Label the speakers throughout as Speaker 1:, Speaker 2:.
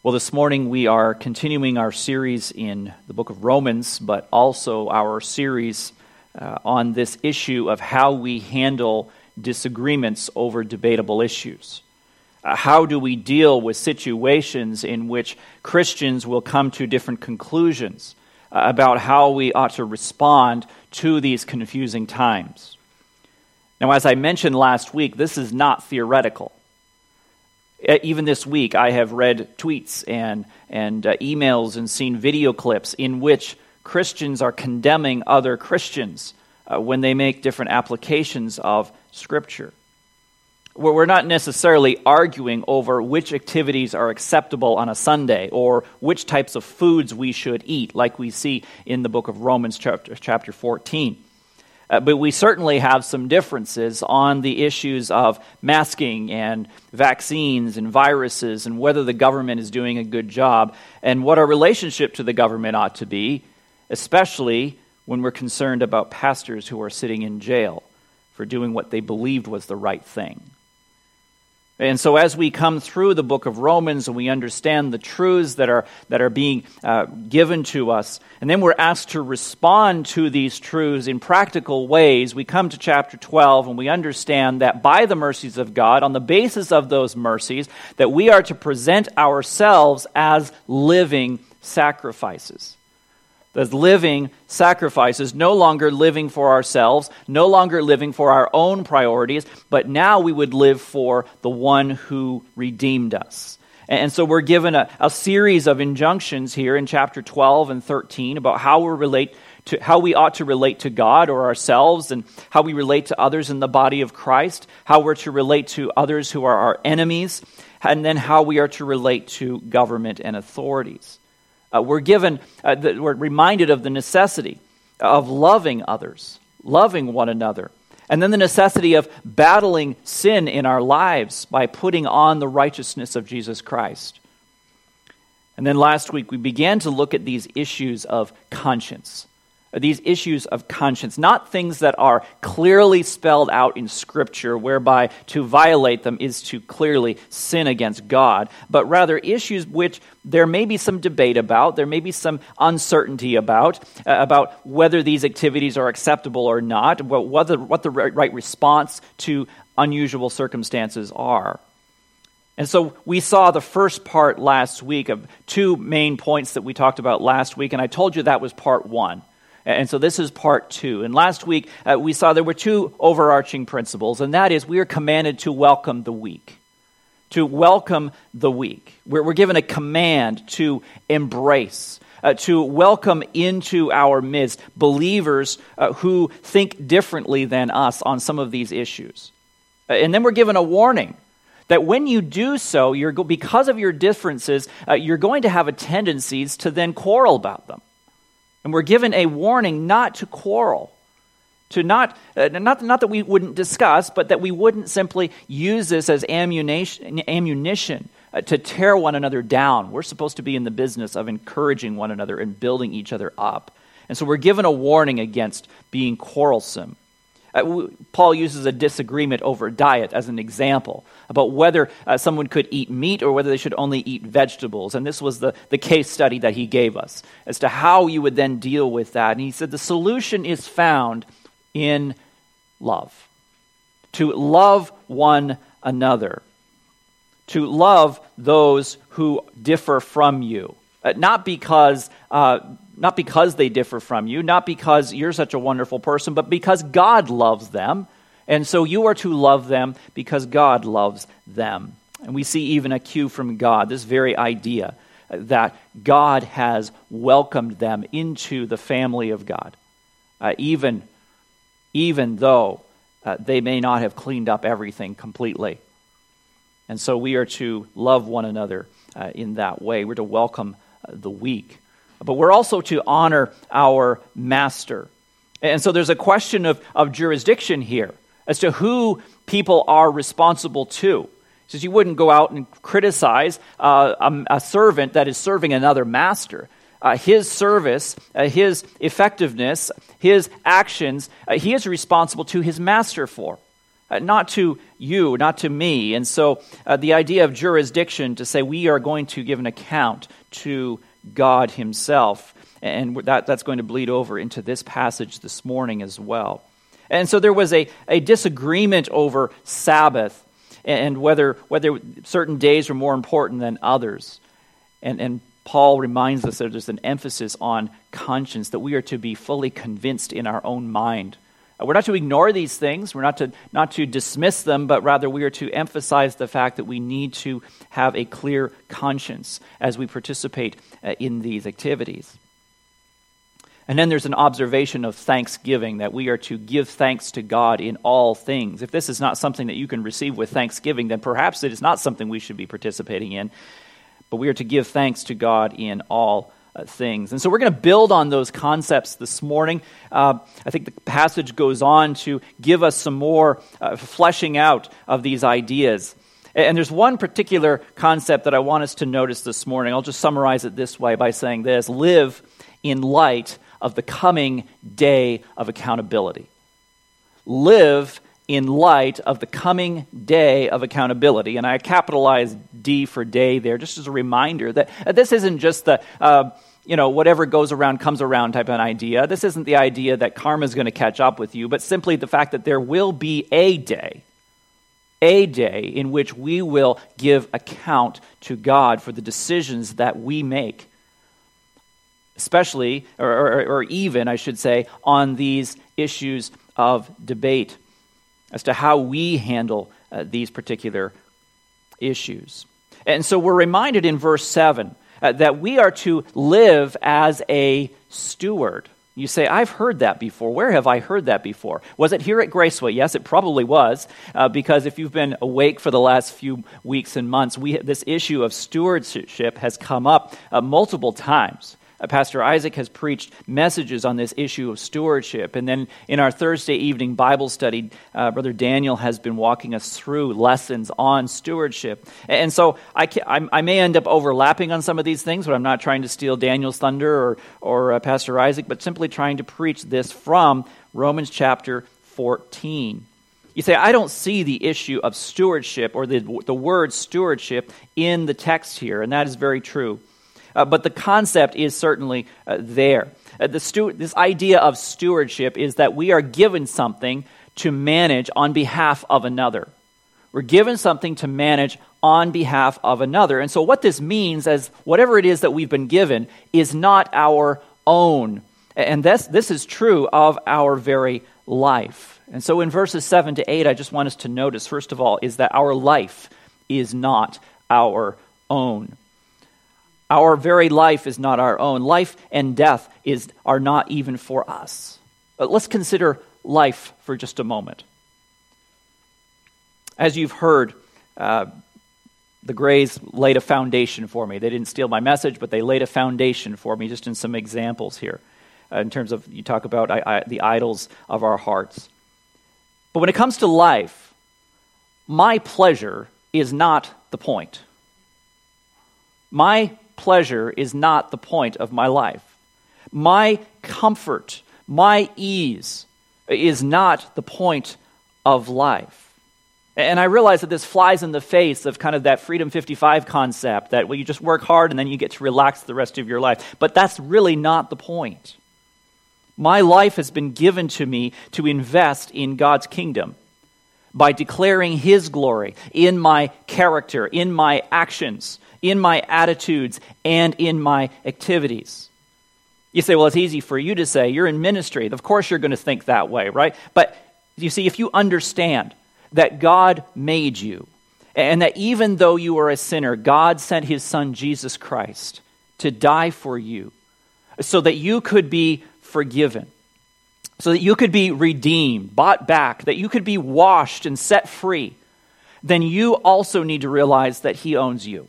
Speaker 1: Well, this morning we are continuing our series in the book of Romans, but also our series on this issue of how we handle disagreements over debatable issues. How do we deal with situations in which Christians will come to different conclusions about how we ought to respond to these confusing times? Now, as I mentioned last week, this is not theoretical. Even this week, I have read tweets and emails and seen video clips in which Christians are condemning other Christians when they make different applications of Scripture. Where we're not necessarily arguing over which activities are acceptable on a Sunday or which types of foods we should eat, like we see in the book of Romans chapter 14. But we certainly have some differences on the issues of masking and vaccines and viruses and whether the government is doing a good job and what our relationship to the government ought to be, especially when we're concerned about pastors who are sitting in jail for doing what they believed was the right thing. And so as we come through the book of Romans and we understand the truths that are being given to us, and then we're asked to respond to these truths in practical ways, we come to chapter 12 and we understand that by the mercies of God, on the basis of those mercies, that we are to present ourselves as living sacrifices. As living sacrifices, no longer living for ourselves, no longer living for our own priorities, but now we would live for the one who redeemed us. And so we're given a series of injunctions here in chapter 12 and 13 about how we ought to relate to God or ourselves, and how we relate to others in the body of Christ, how we're to relate to others who are our enemies, and then how we are to relate to government and authorities. We're reminded of the necessity of loving others, loving one another, and then the necessity of battling sin in our lives by putting on the righteousness of Jesus Christ. And then last week we began to look at these issues of conscience. These issues of conscience, not things that are clearly spelled out in Scripture, whereby to violate them is to clearly sin against God, but rather issues which there may be some debate about, there may be some uncertainty about whether these activities are acceptable or not, what the right response to unusual circumstances are. And so we saw the first part last week of two main points that we talked about last week, and I told you that was part one. And so this is part two. And last week, we saw there were two overarching principles, and that is we are commanded to welcome the weak. To welcome the weak. We're given a command to embrace, to welcome into our midst believers who think differently than us on some of these issues. And then we're given a warning that when you do so, because of your differences, you're going to have a tendency to then quarrel about them. And we're given a warning not to quarrel, to not that we wouldn't discuss, but that we wouldn't simply use this as ammunition to tear one another down. We're supposed to be in the business of encouraging one another and building each other up. And so we're given a warning against being quarrelsome. Paul uses a disagreement over diet as an example about whether someone could eat meat or whether they should only eat vegetables. And this was the case study that he gave us as to how you would then deal with that. And he said the solution is found in love. To love one another. To love those who differ from you. Not because they differ from you, not because you're such a wonderful person, but because God loves them. And so you are to love them because God loves them. And we see even a cue from God, this very idea that God has welcomed them into the family of God, even though they may not have cleaned up everything completely. And so we are to love one another in that way. We're to welcome the weak. But we're also to honor our master. And so there's a question of jurisdiction here as to who people are responsible to. He says you wouldn't go out and criticize a servant that is serving another master. His service, his effectiveness, his actions, he is responsible to his master for. not to you, not to me. And so the idea of jurisdiction, to say we are going to give an account to God himself, and that's going to bleed over into this passage this morning as well. And so there was a disagreement over Sabbath and whether certain days were more important than others. And Paul reminds us that there's an emphasis on conscience, that we are to be fully convinced in our own mind. We're not to ignore these things. We're not to dismiss them, but rather we are to emphasize the fact that we need to have a clear conscience as we participate in these activities. And then there's an observation of thanksgiving, that we are to give thanks to God in all things. If this is not something that you can receive with thanksgiving, then perhaps it is not something we should be participating in. But we are to give thanks to God in all things. And so we're going to build on those concepts this morning. I think the passage goes on to give us some more fleshing out of these ideas. And there's one particular concept that I want us to notice this morning. I'll just summarize it this way by saying this: live in light of the coming day of accountability. Live in light of the coming day of accountability. And I capitalized D for day there, just as a reminder that this isn't just the, whatever goes around comes around type of an idea. This isn't the idea that karma is going to catch up with you, but simply the fact that there will be a day in which we will give account to God for the decisions that we make, especially, or even, I should say, on these issues of debate as to how we handle these particular issues. And so we're reminded in verse 7 that we are to live as a steward. You say, I've heard that before. Where have I heard that before? Was it here at Graceway? Yes, it probably was, because if you've been awake for the last few weeks and months, this issue of stewardship has come up multiple times. Pastor Isaac has preached messages on this issue of stewardship. And then in our Thursday evening Bible study, Brother Daniel has been walking us through lessons on stewardship. And so I may end up overlapping on some of these things, but I'm not trying to steal Daniel's thunder or Pastor Isaac, but simply trying to preach this from Romans chapter 14. You say, I don't see the issue of stewardship or the word stewardship in the text here, and that is very true. But the concept is certainly there. This idea of stewardship is that we are given something to manage on behalf of another. We're given something to manage on behalf of another. And so what this means is whatever it is that we've been given is not our own. And this is true of our very life. And so in verses 7 to 8, I just want us to notice, first of all, is that our life is not our own. Our very life is not our own. Life and death are not even for us. But let's consider life for just a moment. As you've heard, the Grays laid a foundation for me. They didn't steal my message, but they laid a foundation for me just in some examples here. In terms of, you talk about the idols of our hearts. But when it comes to life, my pleasure is not the point. My pleasure is not the point of my life. My comfort, my ease is not the point of life. And I realize that this flies in the face of kind of that Freedom 55 concept that, well, you just work hard and then you get to relax the rest of your life. But that's really not the point. My life has been given to me to invest in God's kingdom by declaring His glory in my character, in my actions, in my attitudes, and in my activities. You say, well, it's easy for you to say. You're in ministry. Of course you're going to think that way, right? But you see, if you understand that God made you, and that even though you are a sinner, God sent His Son, Jesus Christ, to die for you, so that you could be forgiven, so that you could be redeemed, bought back, that you could be washed and set free, then you also need to realize that He owns you.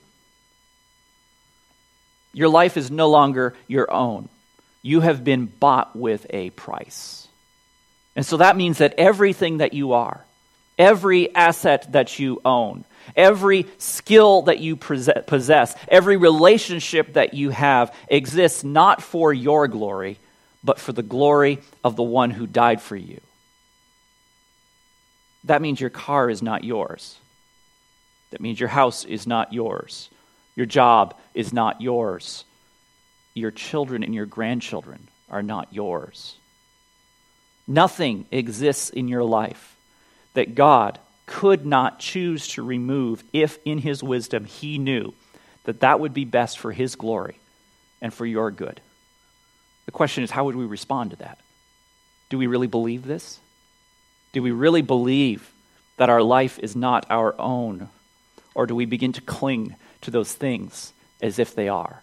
Speaker 1: Your life is no longer your own. You have been bought with a price. And so that means that everything that you are, every asset that you own, every skill that you possess, every relationship that you have exists not for your glory, but for the glory of the one who died for you. that means your car is not yours. That means your house is not yours. Your job is not yours. Your children and your grandchildren are not yours. Nothing exists in your life that God could not choose to remove if in his wisdom he knew that that would be best for his glory and for your good. The question is, how would we respond to that? Do we really believe this? Do we really believe that our life is not our own? Or do we begin to cling to those things as if they are?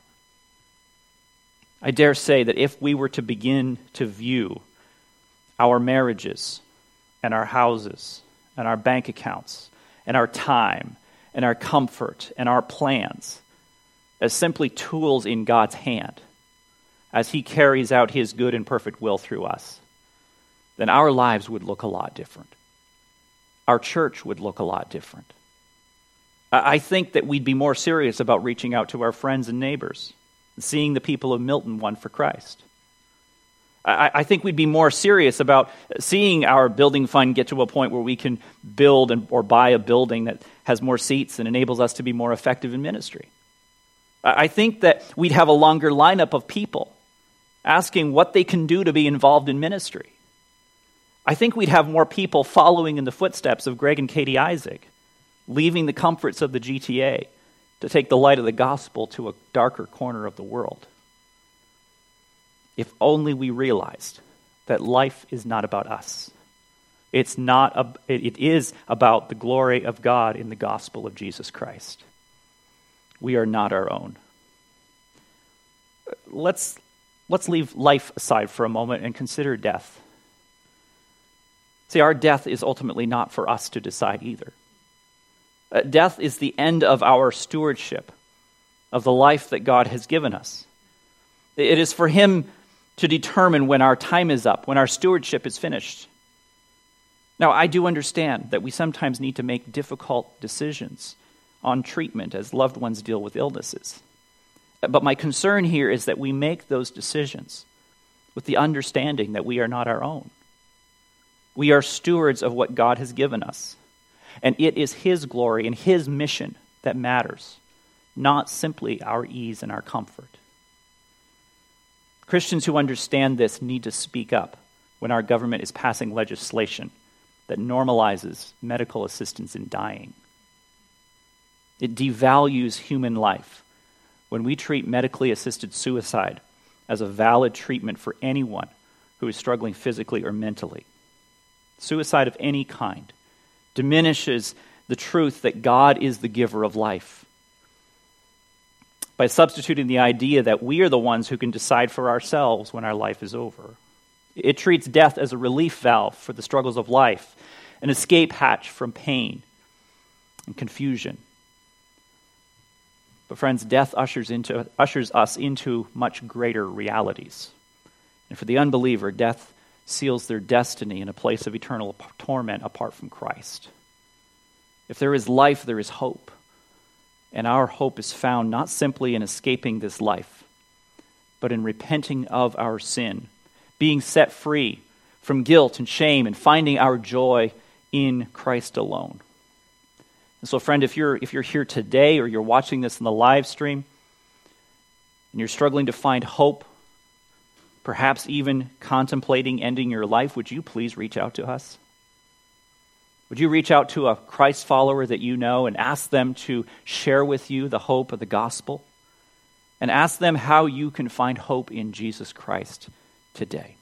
Speaker 1: I dare say that if we were to begin to view our marriages and our houses and our bank accounts and our time and our comfort and our plans as simply tools in God's hand as he carries out his good and perfect will through us, then our lives would look a lot different. Our church would look a lot different. I think that we'd be more serious about reaching out to our friends and neighbors and seeing the people of Milton won for Christ. I think we'd be more serious about seeing our building fund get to a point where we can build or buy a building that has more seats and enables us to be more effective in ministry. I think that we'd have a longer lineup of people asking what they can do to be involved in ministry. I think we'd have more people following in the footsteps of Greg and Katie Isaac, leaving the comforts of the GTA to take the light of the gospel to a darker corner of the world. If only we realized that life is not about us. It is about the glory of God in the gospel of Jesus Christ. We are not our own. Let's leave life aside for a moment and consider death. See, our death is ultimately not for us to decide either. Death is the end of our stewardship of the life that God has given us. It is for him to determine when our time is up, when our stewardship is finished. Now, I do understand that we sometimes need to make difficult decisions on treatment as loved ones deal with illnesses. But my concern here is that we make those decisions with the understanding that we are not our own. We are stewards of what God has given us. And it is his glory and his mission that matters, not simply our ease and our comfort. Christians who understand this need to speak up when our government is passing legislation that normalizes medical assistance in dying. It devalues human life when we treat medically assisted suicide as a valid treatment for anyone who is struggling physically or mentally. Suicide of any kind diminishes the truth that God is the giver of life by substituting the idea that we are the ones who can decide for ourselves when our life is over. It treats death as a relief valve for the struggles of life, an escape hatch from pain and confusion. But friends, death ushers us into much greater realities. And for the unbeliever, death seals their destiny in a place of eternal torment apart from Christ. If there is life, there is hope. And our hope is found not simply in escaping this life, but in repenting of our sin, being set free from guilt and shame, and finding our joy in Christ alone. And so, friend, if you're here today or you're watching this in the live stream, and you're struggling to find hope, perhaps even contemplating ending your life, would you please reach out to us? Would you reach out to a Christ follower that you know and ask them to share with you the hope of the gospel? And ask them how you can find hope in Jesus Christ today.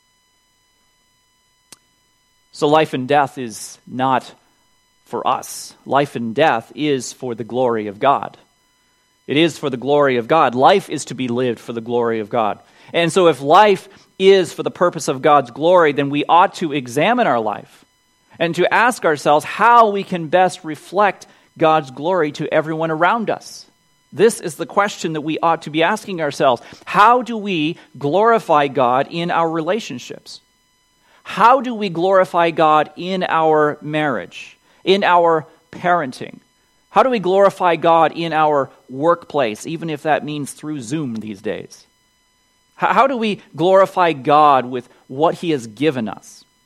Speaker 1: So life and death is not for us. Life and death is for the glory of God. It is for the glory of God. Life is to be lived for the glory of God. And so if life is for the purpose of God's glory, then we ought to examine our life and to ask ourselves how we can best reflect God's glory to everyone around us. This is the question that we ought to be asking ourselves. How do we glorify God in our relationships? How do we glorify God in our marriage, in our parenting? How do we glorify God in our workplace, even if that means through Zoom these days? How do we glorify God with what he has given us?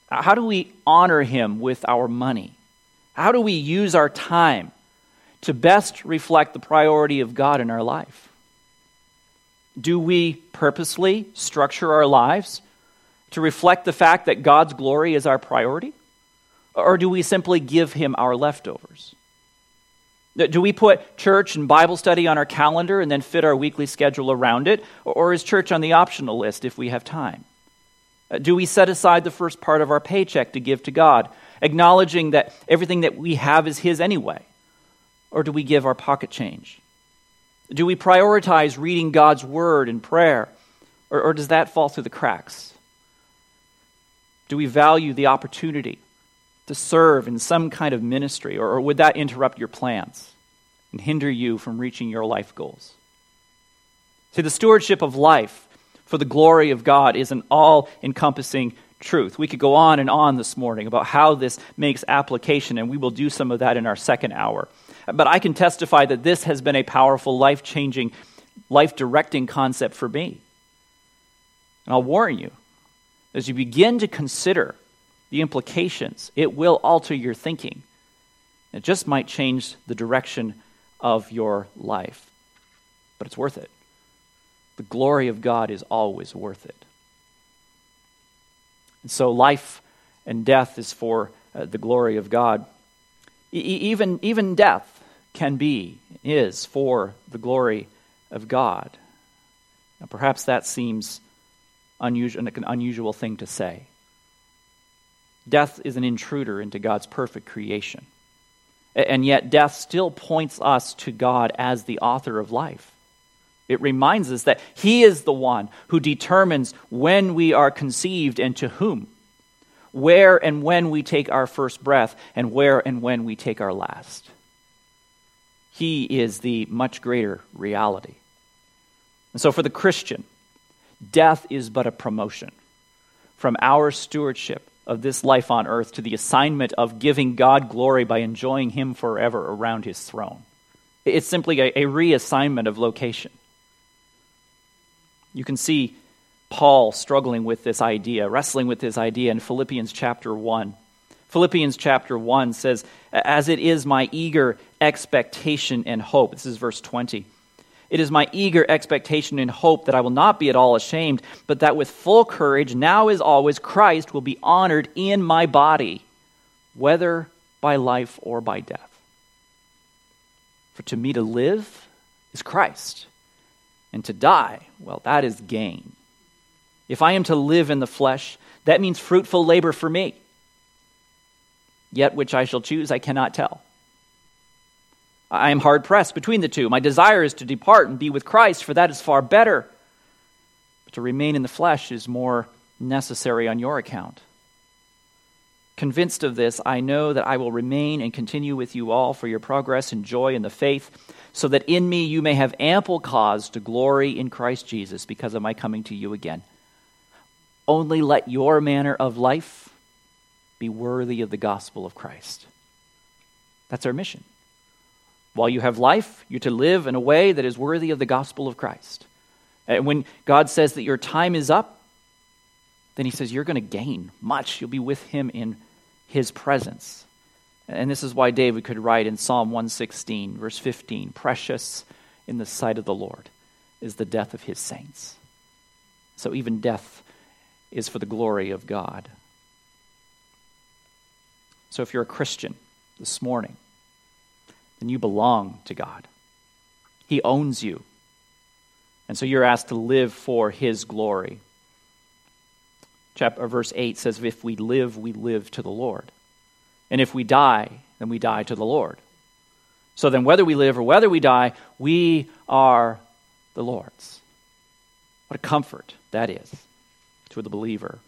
Speaker 1: How do we honor him with our money? How do we use our time to best reflect the priority of God in our life? Do we purposely structure our lives to reflect the fact that God's glory is our priority? Or do we simply give him our leftovers? Do we put church and Bible study on our calendar and then fit our weekly schedule around it? Or is church on the optional list if we have time? Do we set aside the first part of our paycheck to give to God, acknowledging that everything that we have is his anyway? Or do we give our pocket change? Do we prioritize reading God's word and prayer? Or does that fall through the cracks? Do we value the opportunity to serve in some kind of ministry, or would that interrupt your plans and hinder you from reaching your life goals? See, the stewardship of life for the glory of God is an all-encompassing truth. We could go on and on this morning about how this makes application, and we will do some of that in our second hour. But I can testify that this has been a powerful, life-changing, life-directing concept for me. And I'll warn you, as you begin to consider the implications, it will alter your thinking. It just might change the direction of your life. But it's worth it. The glory of God is always worth it. And so life and death is for the glory of God. Even death is for the glory of God. Now, perhaps that seems unusual, an unusual thing to say. Death is an intruder into God's perfect creation. And yet death still points us to God as the author of life. It reminds us that he is the one who determines when we are conceived and to whom, where and when we take our first breath, and where and when we take our last. He is the much greater reality. And so for the Christian, death is but a promotion from our stewardship of this life on earth to the assignment of giving God glory by enjoying him forever around his throne. It's simply a reassignment of location. You can see Paul struggling with this idea, wrestling with this idea in Philippians chapter 1. Philippians chapter 1 says, "As it is my eager expectation and hope." This is verse 20. "It is my eager expectation and hope that I will not be at all ashamed, but that with full courage, now as always, Christ will be honored in my body, whether by life or by death. For to me to live is Christ, and to die, well, that is gain. If I am to live in the flesh, that means fruitful labor for me. Yet which I shall choose, I cannot tell. I am hard-pressed between the two. My desire is to depart and be with Christ, for that is far better. But to remain in the flesh is more necessary on your account. Convinced of this, I know that I will remain and continue with you all for your progress and joy in the faith, so that in me you may have ample cause to glory in Christ Jesus because of my coming to you again. Only let your manner of life be worthy of the gospel of Christ." That's our mission. While you have life, you're to live in a way that is worthy of the gospel of Christ. And when God says that your time is up, then he says you're going to gain much. You'll be with him in his presence. And this is why David could write in Psalm 116, verse 15, "Precious in the sight of the Lord is the death of his saints." So even death is for the glory of God. So if you're a Christian this morning, then you belong to God. He owns you. And so you're asked to live for his glory. Verse 8 says, "If we live to the Lord. And if we die, then we die to the Lord." So then whether we live or whether we die, we are the Lord's. What a comfort that is to the believer.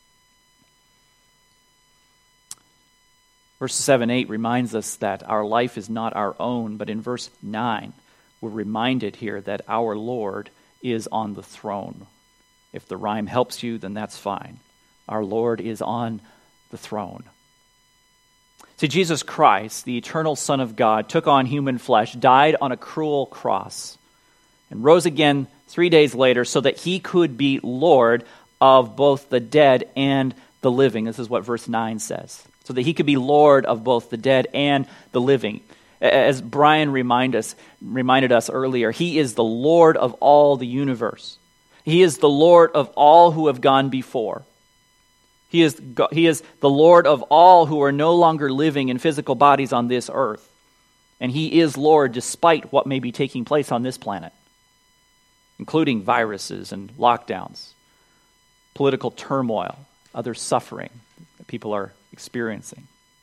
Speaker 1: Verses 7 and 8 reminds us that our life is not our own, but in verse 9, we're reminded here that our Lord is on the throne. If the rhyme helps you, then that's fine. Our Lord is on the throne. See, Jesus Christ, the eternal Son of God, took on human flesh, died on a cruel cross, and rose again 3 days later so that he could be Lord of both the dead and the the living. This is what verse 9 says. So that he could be Lord of both the dead and the living. As Brian reminded us earlier, he is the Lord of all the universe. He is the Lord of all who have gone before. He is the Lord of all who are no longer living in physical bodies on this earth. And he is Lord despite what may be taking place on this planet, including viruses and lockdowns, political turmoil, other suffering that people are experiencing.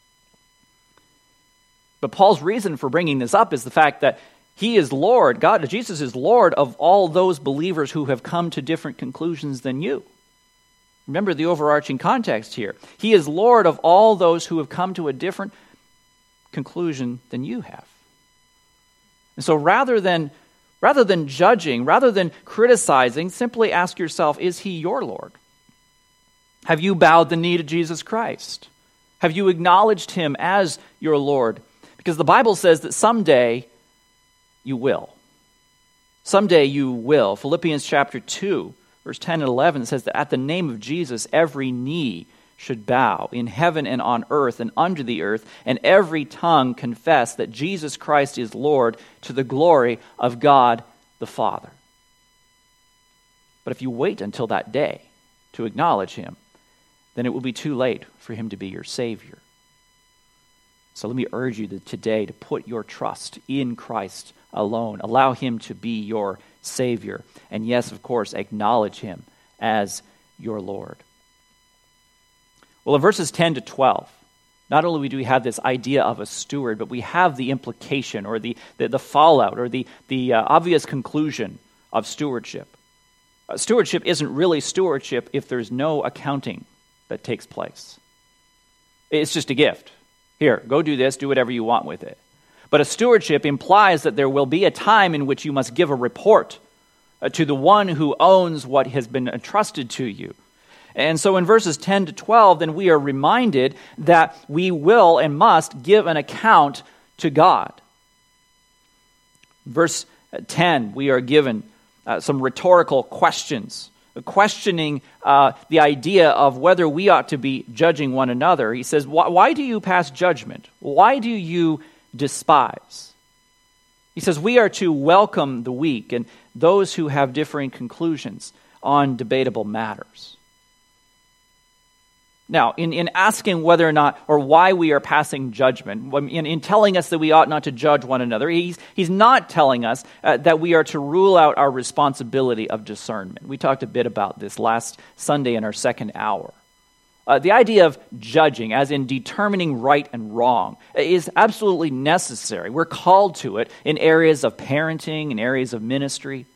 Speaker 1: But Paul's reason for bringing this up is the fact that he is Lord, Jesus is Lord of all those believers who have come to different conclusions than you. Remember the overarching context here. He is Lord of all those who have come to a different conclusion than you have. And so rather than judging, rather than criticizing, simply ask yourself, is he your Lord? Have you bowed the knee to Jesus Christ? Have you acknowledged him as your Lord? Because the Bible says that someday you will. Someday you will. Philippians chapter 2, verse 10 and 11 says that at the name of Jesus, every knee should bow in heaven and on earth and under the earth, and every tongue confess that Jesus Christ is Lord to the glory of God the Father. But if you wait until that day to acknowledge him, then it will be too late for him to be your Savior. So let me urge you today to put your trust in Christ alone. Allow him to be your Savior. And yes, of course, acknowledge him as your Lord. Well, in verses 10 to 12, not only do we have this idea of a steward, but we have the implication or the fallout or the obvious conclusion of stewardship. Stewardship isn't really stewardship if there's no accounting that takes place. It's just a gift. Here, go do this, do whatever you want with it. But a stewardship implies that there will be a time in which you must give a report to the one who owns what has been entrusted to you. And so in verses 10 to 12, then we are reminded that we will and must give an account to God. Verse 10, we are given some rhetorical questions, questioning the idea of whether we ought to be judging one another. He says, why do you pass judgment? Why do you despise? He says, we are to welcome the weak and those who have differing conclusions on debatable matters. Now, in asking whether or not, or why we are passing judgment, in telling us that we ought not to judge one another, he's not telling us that we are to rule out our responsibility of discernment. We talked a bit about this last Sunday in our second hour. The idea of judging, as in determining right and wrong, is absolutely necessary. We're called to it in areas of parenting, in areas of ministry.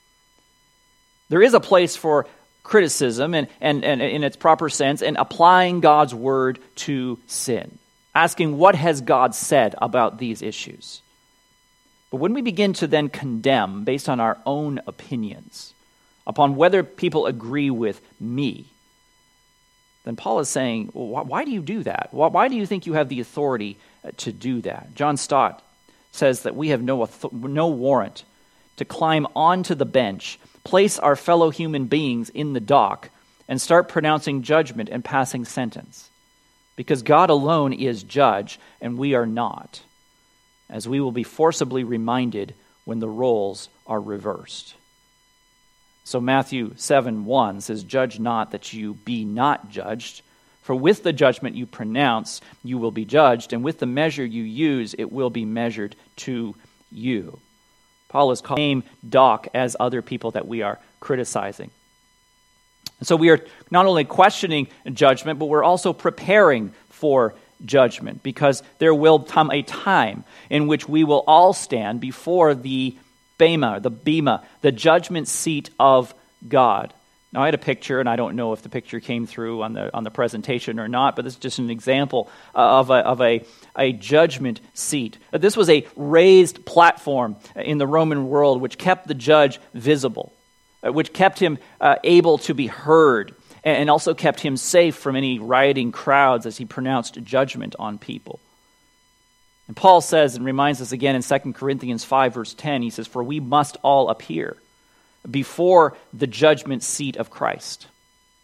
Speaker 1: There is a place for criticism and in its proper sense, and applying God's word to sin, asking what has God said about these issues. But when we begin to then condemn based on our own opinions, upon whether people agree with me, then Paul is saying, well, why do you do that? Why do you think you have the authority to do that? John Stott says that we have no warrant to climb onto the bench, place our fellow human beings in the dock, and start pronouncing judgment and passing sentence. Because God alone is judge, and we are not, as we will be forcibly reminded when the roles are reversed. So Matthew 7:1 says, "Judge not that you be not judged, for with the judgment you pronounce, you will be judged, and with the measure you use, it will be measured to you." Paul is called the same dock as other people that we are criticizing. And so we are not only questioning judgment, but we're also preparing for judgment, because there will come a time in which we will all stand before the Bema, the judgment seat of God. Now, I had a picture, and I don't know if the picture came through on the presentation or not, but this is just an example of a judgment seat. This was a raised platform in the Roman world which kept the judge visible, which kept him able to be heard, and also kept him safe from any rioting crowds as he pronounced judgment on people. And Paul says, and reminds us again in 2 Corinthians 5, verse 10, he says, "For we must all appear before the judgment seat of Christ,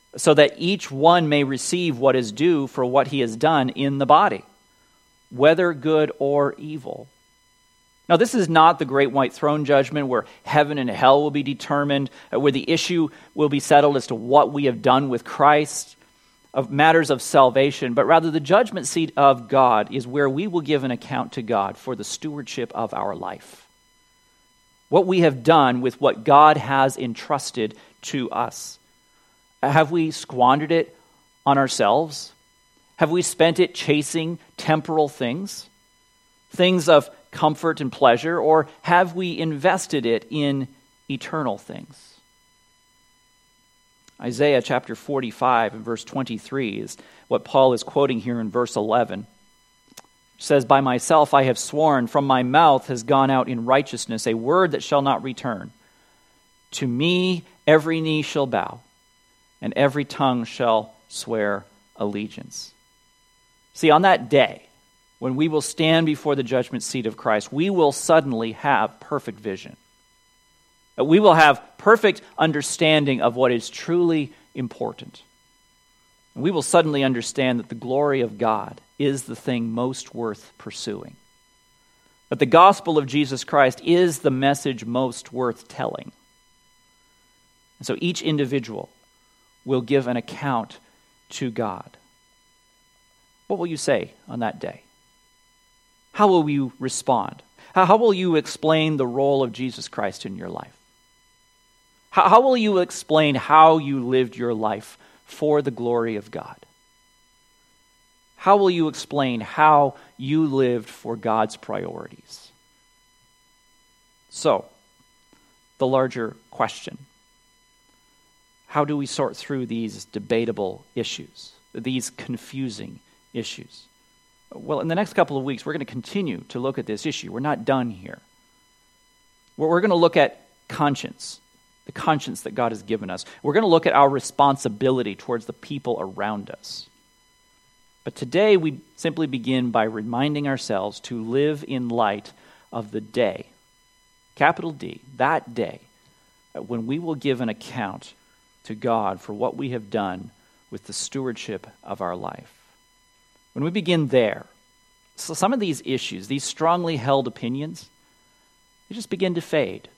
Speaker 1: so that each one may receive what is due for what he has done in the body, whether good or evil. Now, this is not the great white throne judgment where heaven and hell will be determined, where the issue will be settled as to what we have done with Christ, of matters of salvation, but rather the judgment seat of God is where we will give an account to God for the stewardship of our life. What we have done with what God has entrusted to us. Have we squandered it on ourselves? Have we spent it chasing temporal things? Things of comfort and pleasure, or have we invested it in eternal things? Isaiah chapter 45 and verse 23 is what Paul is quoting here in verse 11. It says, "By myself I have sworn, from my mouth has gone out in righteousness a word that shall not return. To me every knee shall bow, and every tongue shall swear allegiance." See, on that day, when we will stand before the judgment seat of Christ, we will suddenly have perfect vision. We will have perfect understanding of what is truly important. We will suddenly understand that the glory of God is the thing most worth pursuing. That the gospel of Jesus Christ is the message most worth telling. And so each individual will give an account to God. What will you say on that day? How will you respond? How will you explain the role of Jesus Christ in your life? How will you explain how you lived your life for the glory of God? How will you explain how you lived for God's priorities? So, the larger question: how do we sort through these debatable issues, these confusing issues? Well, in the next couple of weeks, we're going to continue to look at this issue. We're not done here. We're going to look at conscience, the conscience that God has given us. We're going to look at our responsibility towards the people around us. But today, we simply begin by reminding ourselves to live in light of the day, capital D, that day, when we will give an account to God for what we have done with the stewardship of our life. When we begin there, so some of these issues, these strongly held opinions, they just begin to fade.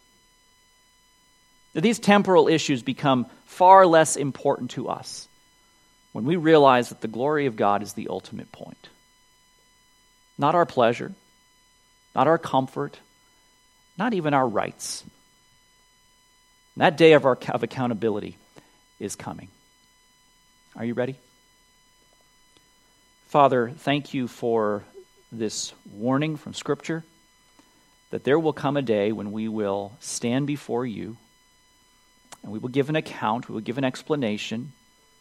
Speaker 1: These temporal issues become far less important to us when we realize that the glory of God is the ultimate point. Not our pleasure, not our comfort, not even our rights. And that day of accountability is coming. Are you ready? Father, thank you for this warning from Scripture that there will come a day when we will stand before you and we will give an account, we will give an explanation.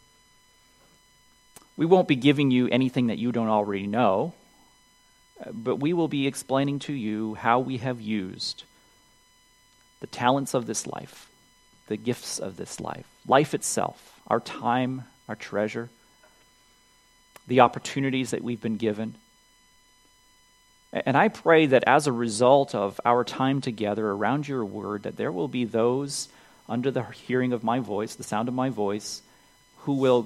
Speaker 1: We won't be giving you anything that you don't already know, but we will be explaining to you how we have used the talents of this life, the gifts of this life, life itself, our time, our treasure, the opportunities that we've been given. And I pray that as a result of our time together around your word, that there will be those under the hearing of my voice, the sound of my voice, who will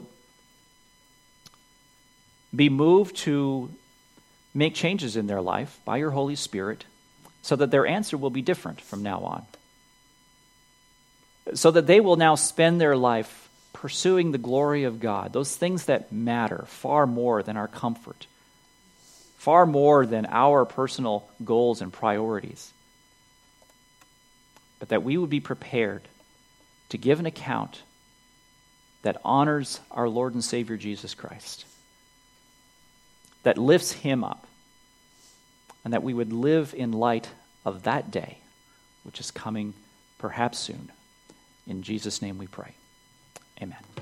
Speaker 1: be moved to make changes in their life by your Holy Spirit so that their answer will be different from now on. So that they will now spend their life pursuing the glory of God, those things that matter far more than our comfort, far more than our personal goals and priorities. But that we would be prepared to give an account that honors our Lord and Savior Jesus Christ, that lifts him up, and that we would live in light of that day, which is coming perhaps soon. In Jesus' name we pray. Amen.